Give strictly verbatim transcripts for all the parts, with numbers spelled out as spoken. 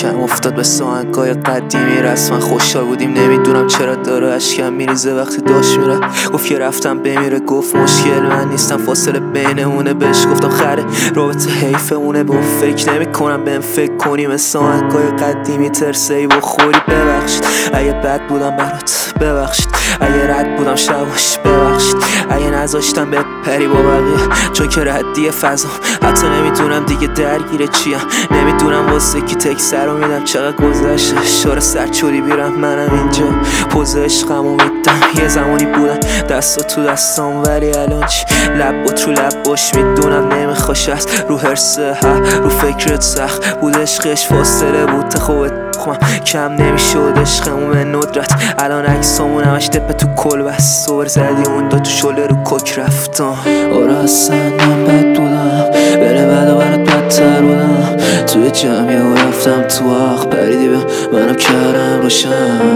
اشکم افتاد به ساهنگای قدیمی رسما خوشحال بودیم نمیدونم چرا داره اشکم میریزه وقتی داشت میره گفت که رفتم بمیره گفت مشکل من نیستم فاصله بینمونه بهش گفتم خره رابطه حیفمونه با فکر نمی کنم بهم فکر کنی مثل آهنگای قدیمی ترسی بخوری ببخشید اگه بد بودم برات ببخشید اگه رد بودم شباش ببخشید اگه نذاشتم بپری با بقیه چون که ردیه فضا حتی نمیدونم دیگه درگیره چیم نمیدونم واسه کی تک سر رو میدم چقدر گذشته شاره سر چوری بیرم منم اینجا پوز عشقمو میدم یه زمانی بودم دستا تو دستام ولی الان چی لب بود رو لب باش میدونم نمیخواش از رو هرسه ها رو فکرت سخت بود عشقش فاصله بود تا خوبت خوام کم نمیشد عشقمون به ندرت الان عکسامون همش دپه تو کل بست صور زدی اون دو تو شله رو کک رفتم آره اصلا من بد بودم بره بد و برات بدتر بودم توی جمعی و رفتم تو آخ پریدی به منم کردم روشن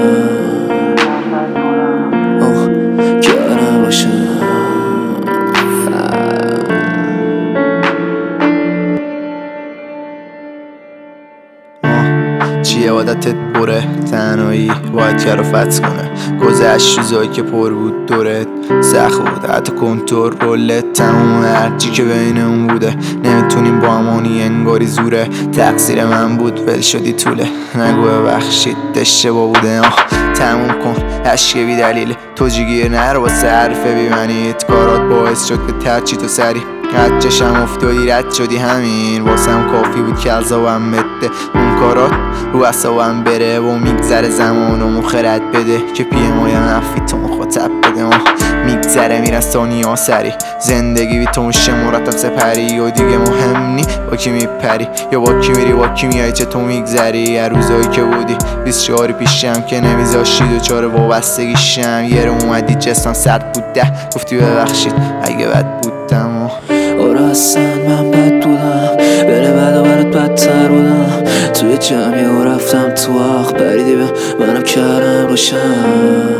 آه کردم روشن چیه عادتت بره تنهایی باید کرافت کنه گذشت چیزایی که پر بود دورت سخت بود حتی کنترلت تموم هرچی که بینمون بوده نمیتونیم با همانی انگاری زوره تقصیر من بود ول شدی طوله نگو ببخشید اشتباه بوده آه تموم کن عشق بی دلیل تو جیگیر نرو واسه حرفه بیمنید کارات باعث شد که ترچی تو سری قد چشم افتادی رد شدی همین واسم کافی بود که عذابم بده اون کارات رو عصابم بره و میگذره زمان و مخرد بده که پیه مایا نفی تو مخاطب بده ما میگذره میرن ثانیه سری زندگی بی تو میشه مرتب سپری و دیگه مهم نی با کی میپری یا با کی میری با کی میای چه تو میگذری هر روزایی که بودی بیست چهاری پیشم که نمیذاشتی دوچار وابستگیشم یه رو اومدی جسم سرد بود ده گفتی ببخشید اگه بد بودم آره اصلا من بد بودم بره بد و برات بدتر بودم توی جمعی و رفتم تو آخ پریدی به منم کردم روشن